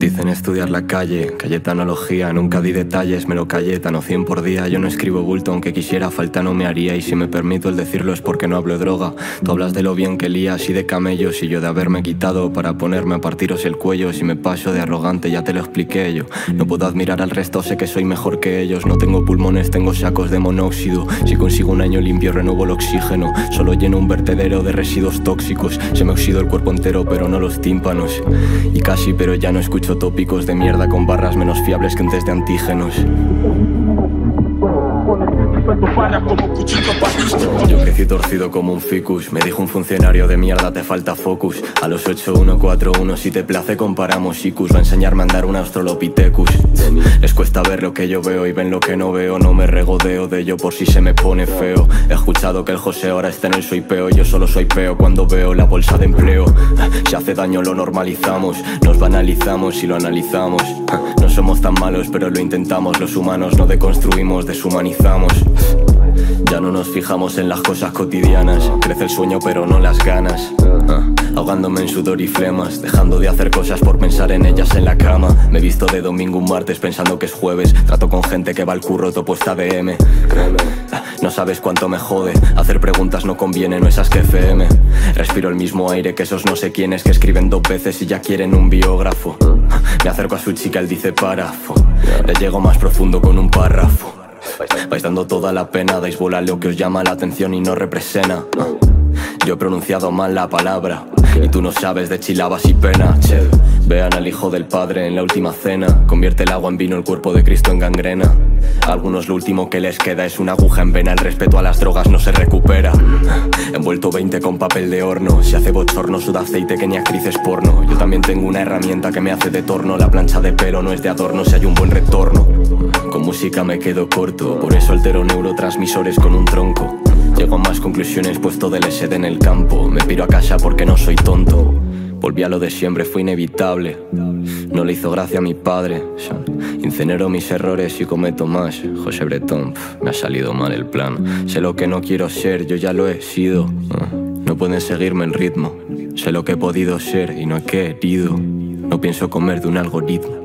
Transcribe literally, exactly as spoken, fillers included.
Dicen estudiar la calle, Cayetanología, nunca di detalles, me lo callé, tan o cien por día. Yo no escribo bulto, aunque quisiera, falta no me haría. Y si me permito el decirlo es porque no hablo de droga. Tú hablas de lo bien que lías y de camellos, y yo de haberme quitado para ponerme a partiros el cuello. Si me paso de arrogante ya te lo expliqué yo. No puedo admirar al resto, sé que soy mejor que ellos. No tengo pulmones, tengo sacos de monóxido. Si consigo un año limpio renuevo el oxígeno. Solo lleno un vertedero de residuos tóxicos. Se me oxidó el cuerpo entero pero no los tímpanos. Y casi pero ya no escucho tópicos de mierda con barras menos fiables que un test de antígenos. Yo crecí torcido como un ficus. Me dijo un funcionario de mierda, te falta focus. A los ocho uno cuatro uno, si te place comparamos I Qs. Va a enseñarme a andar un Australopithecus. Les cuesta ver lo que yo veo y ven lo que no veo. No me regodeo de ello por si se me pone feo. He escuchado que el José ahora está en el soy peo. Yo solo soy peo cuando veo la bolsa de empleo. Si hace daño lo normalizamos, nos banalizamos y lo analizamos. No somos tan malos pero lo intentamos. Los humanos no deconstruimos, deshumanizamos. Ya no nos fijamos en las cosas cotidianas. Crece el sueño pero no las ganas. ah, Ahogándome en sudor y flemas, dejando de hacer cosas por pensar en ellas en la cama. Me he visto de domingo un martes pensando que es jueves. Trato con gente que va al curro topo esta D M. No sabes cuánto me jode. Hacer preguntas no conviene, no esas que F M. Respiro el mismo aire que esos no sé quiénes que escriben dos veces y ya quieren un biógrafo. Me acerco a su chica, él dice párrafo. Le llego más profundo con un párrafo. Vais dando toda la pena, dais bola a lo que os llama la atención y no represena. Yo he pronunciado mal la palabra y tú no sabes de chilabas y pena. Che. Vean al hijo del padre en la última cena. Convierte el agua en vino, el cuerpo de Cristo en gangrena. A algunos lo último que les queda es una aguja en vena. El respeto a las drogas no se recupera. Envuelto veinte con papel de horno. Si hace bochorno suda aceite que ni actrices porno. Yo también tengo una herramienta que me hace de torno. La plancha de pelo no es de adorno si hay un buen retorno. Con música me quedo corto, por eso altero neurotransmisores con un tronco. Llego a más conclusiones puesto del S D en el campo. Me piro a casa porque no soy tonto. Volví a lo de siempre, fue inevitable. No le hizo gracia a mi padre. Incinero mis errores y cometo más. José Bretón, pf, me ha salido mal el plan. Sé lo que no quiero ser, yo ya lo he sido. No pueden seguirme el ritmo. Sé lo que he podido ser y no he querido. No pienso comer de un algoritmo.